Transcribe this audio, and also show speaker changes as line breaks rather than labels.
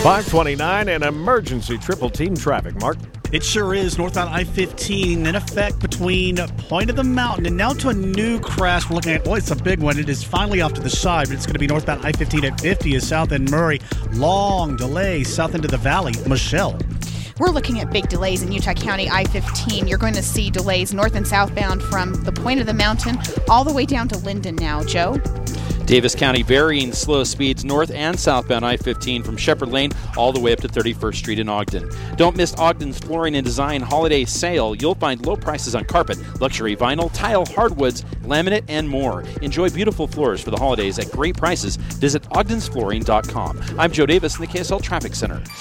529 and emergency triple team traffic, Mark.
It sure is. Northbound I-15 in effect between Point of the Mountain and now to a new crash. We're looking at, it's a big one. It is finally off to the side, but it's going to be northbound I-15 at 50 is south end Murray. Long delay south into the valley. Michelle.
We're looking at big delays in Utah County I-15. You're going to see delays north and southbound from the Point of the Mountain all the way down to Linden now. Joe?
Davis County varying slow speeds north and southbound I-15 from Shepherd Lane all the way up to 31st Street in Ogden. Don't miss Ogden's Flooring and Design Holiday Sale. You'll find low prices on carpet, luxury vinyl, tile, hardwoods, laminate, and more. Enjoy beautiful floors for the holidays at great prices. Visit ogdensflooring.com. I'm Joe Davis in the KSL Traffic Center.